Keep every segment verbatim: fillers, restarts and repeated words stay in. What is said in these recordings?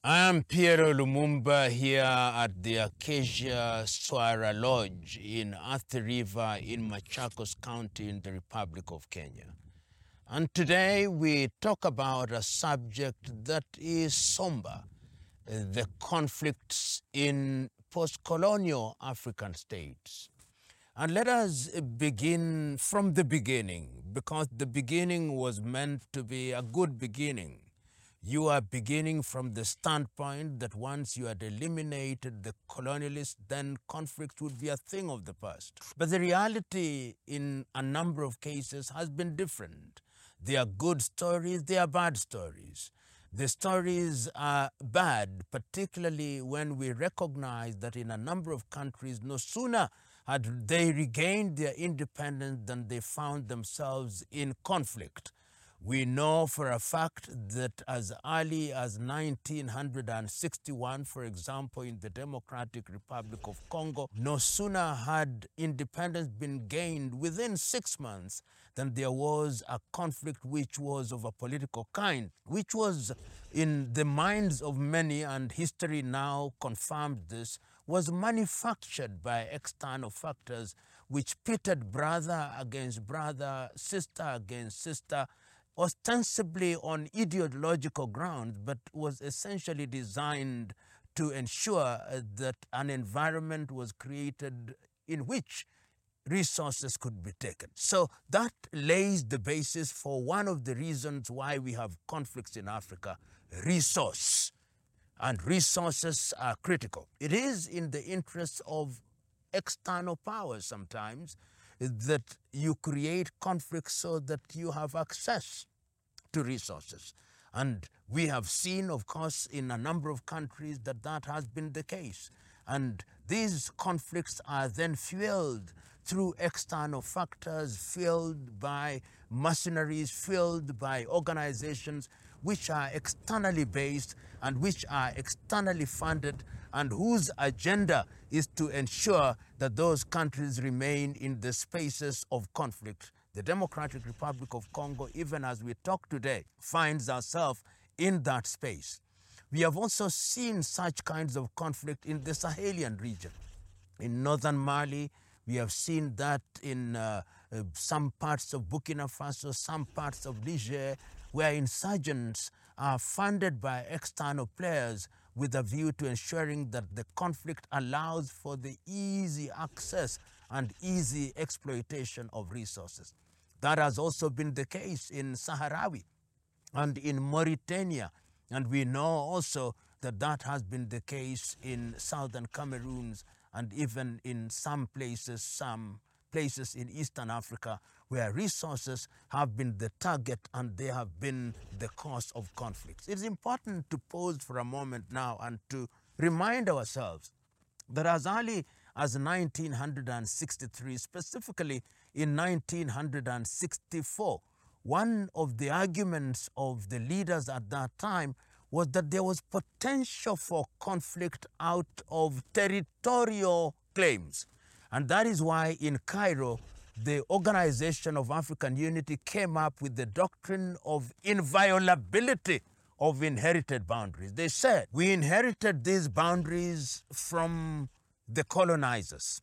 I'm Piero Lumumba here at the Acacia Swara Lodge in Athi River in Machakos County in the Republic of Kenya. And today we talk about a subject that is somber, the conflicts in post-colonial African states. And let us begin from the beginning, because the beginning was meant to be a good beginning. You are beginning from the standpoint that once you had eliminated the colonialists, then conflict would be a thing of the past. But the reality in a number of cases has been different. There are good stories, there are bad stories. The stories are bad, particularly when we recognize that in a number of countries, no sooner had they regained their independence than they found themselves in conflict. We know for a fact that as early as nineteen sixty-one, for example, in the Democratic Republic of Congo, no sooner had independence been gained within six months than there was a conflict which was of a political kind, which was in the minds of many, and history now confirmed this, was manufactured by external factors which pitted brother against brother, sister against sister, ostensibly on ideological grounds, but was essentially designed to ensure that an environment was created in which resources could be taken. So that lays the basis for one of the reasons why we have conflicts in Africa: resource. And resources are critical. It is in the interests of external powers sometimes that you create conflicts so that you have access to resources. And we have seen, of course, in a number of countries that that has been the case. And these conflicts are then fueled through external factors, fueled by mercenaries, fueled by organizations which are externally based and which are externally funded, and whose agenda is to ensure that those countries remain in the spaces of conflict. The Democratic Republic of Congo, even as we talk today, finds ourselves in that space. We have also seen such kinds of conflict in the Sahelian region. In northern Mali, we have seen that in uh, uh, some parts of Burkina Faso, some parts of Niger, where insurgents are funded by external players with a view to ensuring that the conflict allows for the easy access and easy exploitation of resources. That has also been the case in Sahrawi and in Mauritania, and we know also that that has been the case in southern Cameroon and even in some places, some places in Eastern Africa, where resources have been the target and they have been the cause of conflicts. It's important to pause for a moment now and to remind ourselves that as early as nineteen sixty-three, specifically in nineteen sixty-four, one of the arguments of the leaders at that time was that there was potential for conflict out of territorial claims. And that is why in Cairo, the Organization of African Unity came up with the doctrine of inviolability of inherited boundaries. They said, we inherited these boundaries from the colonizers.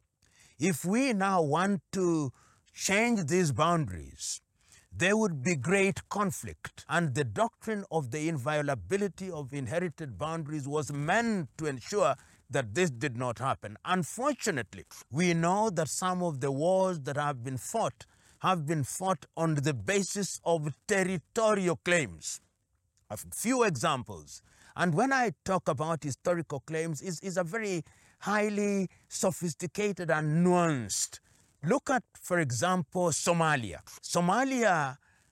If we now want to change these boundaries, there would be great conflict. And the doctrine of the inviolability of inherited boundaries was meant to ensure that this did not happen. Unfortunately, we know that some of the wars that have been fought have been fought on the basis of territorial claims. A few examples. And when I talk about historical claims, it's, it's a very highly sophisticated and nuanced. Look at, for example, Somalia. Somalia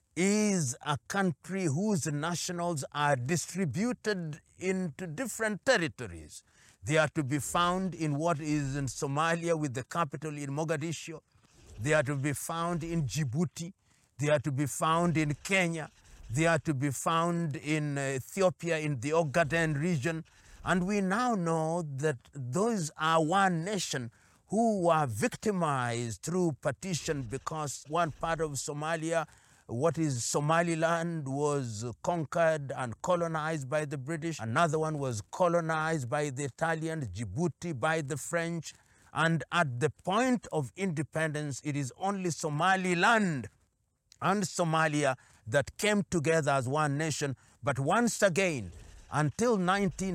is a country whose nationals are distributed into different territories. They are to be found in what is in Somalia with the capital in Mogadishu. They are to be found in Djibouti. They are to be found in Kenya. They are to be found in Ethiopia, in the Ogaden region. And we now know that those are one nation who were victimized through partition because one part of Somalia what is Somaliland was conquered and colonized by the British. Another one was colonized by the Italians, Djibouti by the French. And at the point of independence, it is only Somaliland and Somalia that came together as one nation. But once again, until nineteen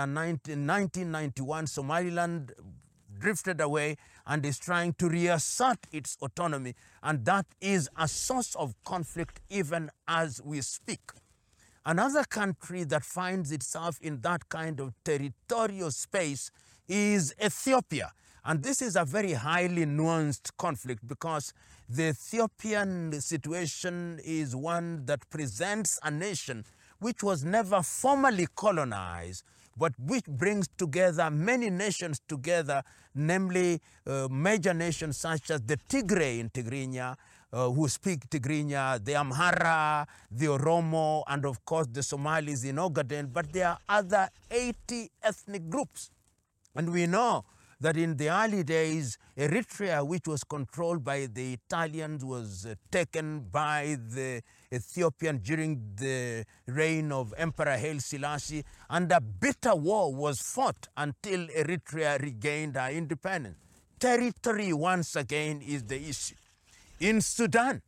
ninety-one, Somaliland drifted away and is trying to reassert its autonomy, and that is a source of conflict even as we speak. Another country that finds itself in that kind of territorial space is Ethiopia. And this is a very highly nuanced conflict because the Ethiopian situation is one that presents a nation which was never formally colonized, but which brings together many nations together, namely uh, major nations such as the Tigray in Tigrinya, uh, who speak Tigrinya, the Amhara, the Oromo, and of course the Somalis in Ogaden, but there are other eighty ethnic groups. And we know that in the early days, Eritrea, which was controlled by the Italians, was uh, taken by the Ethiopian during the reign of Emperor Haile Selassie, and a bitter war was fought until Eritrea regained her independence. Territory, once again, is the issue. In Sudan,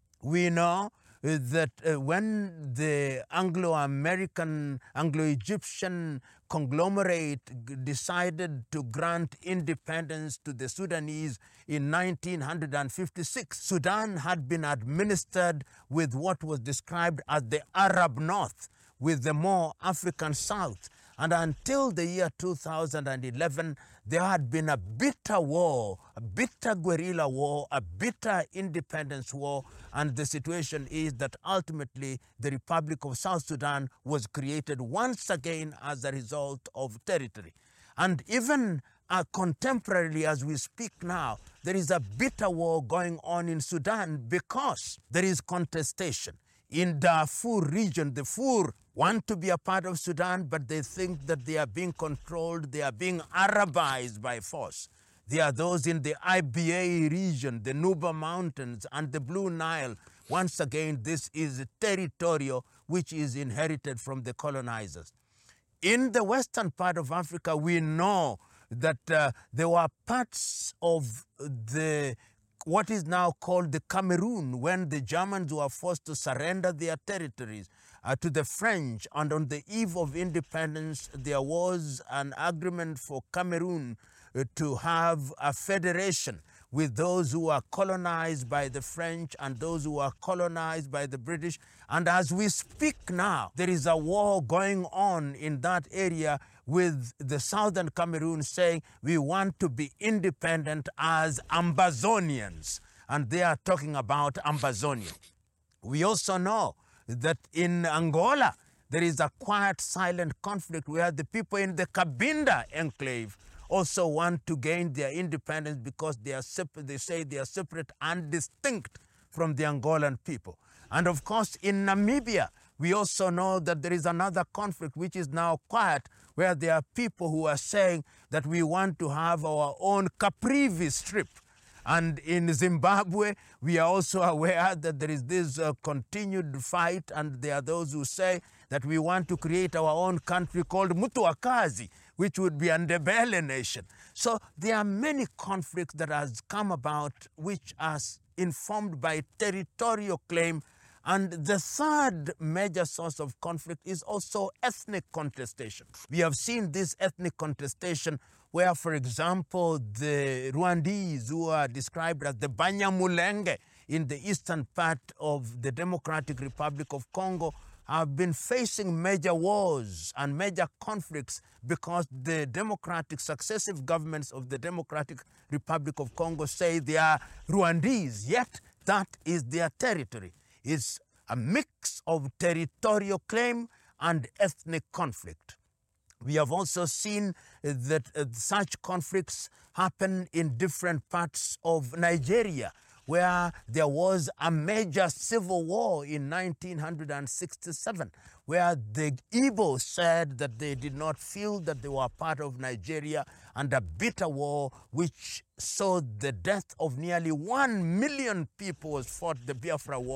we know that uh, when the Anglo-American, Anglo-Egyptian conglomerate decided to grant independence to the Sudanese in nineteen fifty-six, Sudan had been administered with what was described as the Arab North, with the more African South. And until the year two thousand eleven, there had been a bitter war, a bitter guerrilla war, a bitter independence war, and the situation is that ultimately the Republic of South Sudan was created once again as a result of territory. And even uh, contemporarily, as we speak now, there is a bitter war going on in Sudan because there is contestation. In Darfur region, the Fur want to be a part of Sudan, but they think that they are being controlled, they are being Arabized by force. There are those in the I B A region, the Nuba Mountains and the Blue Nile. Once again, this is territorial which is inherited from the colonizers. In the western part of Africa, we know that uh, there were parts of the what is now called the Cameroon, when the Germans were forced to surrender their territories uh, to the French. And on the eve of independence, there was an agreement for Cameroon uh, to have a federation with those who are colonized by the French and those who are colonized by the British. And as we speak now, there is a war going on in that area with the southern Cameroon saying we want to be independent as Ambazonians. And they are talking about Ambazonia. We also know that in Angola, there is a quiet, silent conflict where the people in the Cabinda enclave also want to gain their independence because they are separate, they say they are separate and distinct from the Angolan people. And of course, in Namibia, we also know that there is another conflict which is now quiet, where there are people who are saying that we want to have our own Caprivi Strip. And in Zimbabwe, we are also aware that there is this uh, continued fight, and there are those who say that we want to create our own country called Mutuakazi, which would be a Ndebele nation. So there are many conflicts that has come about which are informed by territorial claim. And the third major source of conflict is also ethnic contestation. We have seen this ethnic contestation where, for example, the Rwandese, who are described as the Banyamulenge in the eastern part of the Democratic Republic of Congo, have been facing major wars and major conflicts because the democratic successive governments of the Democratic Republic of Congo say they are Rwandese, yet that is their territory. It's a mix of territorial claim and ethnic conflict. We have also seen that uh, such conflicts happen in different parts of Nigeria, where there was a major civil war in nineteen sixty-seven, where the Igbo said that they did not feel that they were part of Nigeria, and a bitter war which saw the death of nearly one million people was fought, the Biafra War.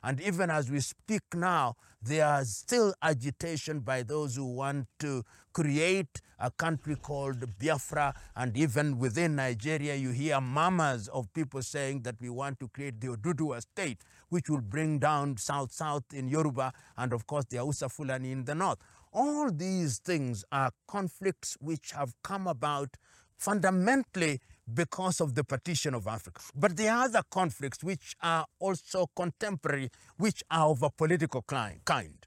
And even as we speak now, there is still agitation by those who want to create a country called Biafra. And even within Nigeria, you hear murmurs of people saying that we want to create the Oduduwa state, which will bring down South-South in Yoruba and, of course, the Hausa Fulani in the north. All these things are conflicts which have come about fundamentally because of the partition of Africa. But there are other conflicts which are also contemporary, which are of a political kind.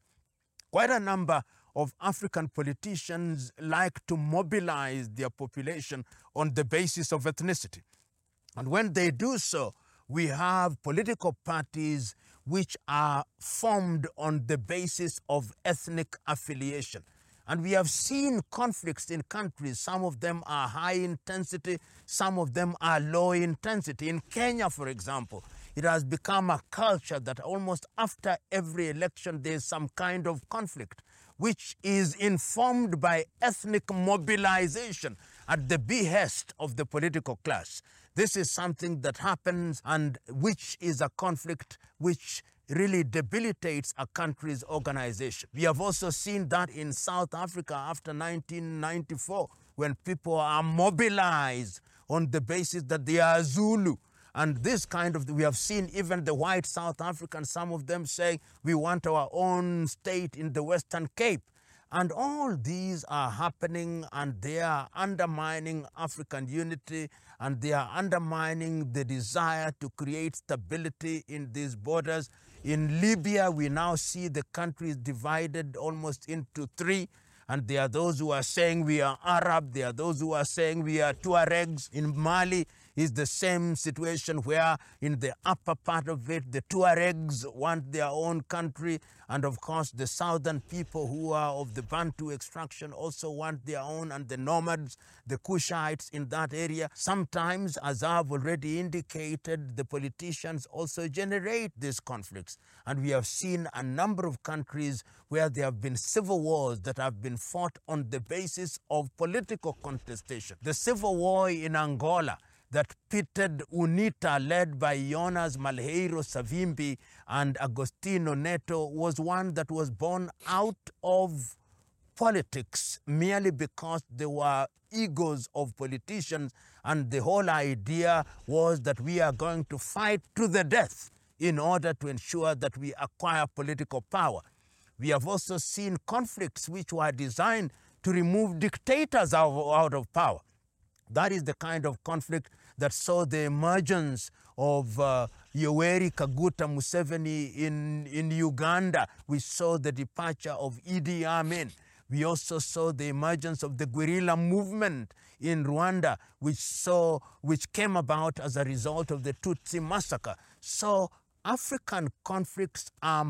Quite a number of African politicians like to mobilize their population on the basis of ethnicity. And when they do so, we have political parties which are formed on the basis of ethnic affiliation. And we have seen conflicts in countries. Some of them are high intensity, some of them are low intensity. In Kenya, for example, it has become a culture that almost after every election there's some kind of conflict, which is informed by ethnic mobilization at the behest of the political class. This is something that happens and which is a conflict which really debilitates a country's organization. We have also seen that in South Africa after nineteen ninety-four, when people are mobilized on the basis that they are Zulu. And this kind of, we have seen even the white South Africans, some of them saying, we want our own state in the Western Cape. And all these are happening and they are undermining African unity and they are undermining the desire to create stability in these borders. In Libya, we now see the country is divided almost into three. And there are those who are saying we are Arab. There are those who are saying we are Tuaregs. In Mali is the same situation where in the upper part of it, the Tuaregs want their own country. And of course, the southern people who are of the Bantu extraction also want their own, and the nomads, the Kushites in that area. Sometimes, as I've already indicated, the politicians also generate these conflicts. And we have seen a number of countries where there have been civil wars that have been fought on the basis of political contestation. The civil war in Angola that pitted UNITA, led by Jonas Malheiro Savimbi and Agostinho Neto, was one that was born out of politics merely because there were egos of politicians, and the whole idea was that we are going to fight to the death in order to ensure that we acquire political power. We have also seen conflicts which were designed to remove dictators out, out of power. That is the kind of conflict that saw the emergence of uh, Yoweri Kaguta Museveni in, in Uganda. We saw the departure of Idi Amin. We also saw the emergence of the guerrilla movement in Rwanda, which, saw, which came about as a result of the Tutsi massacre. So African conflicts are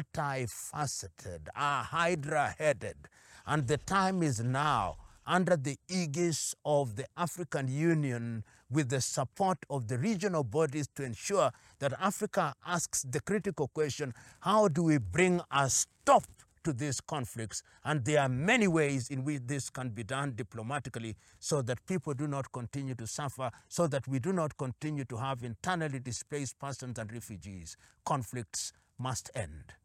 multifaceted, are hydra-headed, and the time is now, under the aegis of the African Union, with the support of the regional bodies, to ensure that Africa asks the critical question, how do we bring a stop to these conflicts? And there are many ways in which this can be done diplomatically so that people do not continue to suffer, so that we do not continue to have internally displaced persons and refugees. Conflicts must end.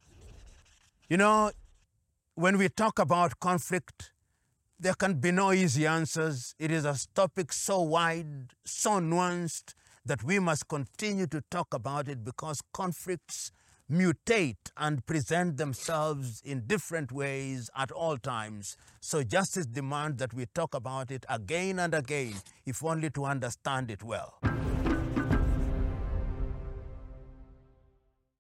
You know, when we talk about conflict, there can be no easy answers. It is a topic so wide, so nuanced, that we must continue to talk about it because conflicts mutate and present themselves in different ways at all times. So justice demands that we talk about it again and again, if only to understand it well.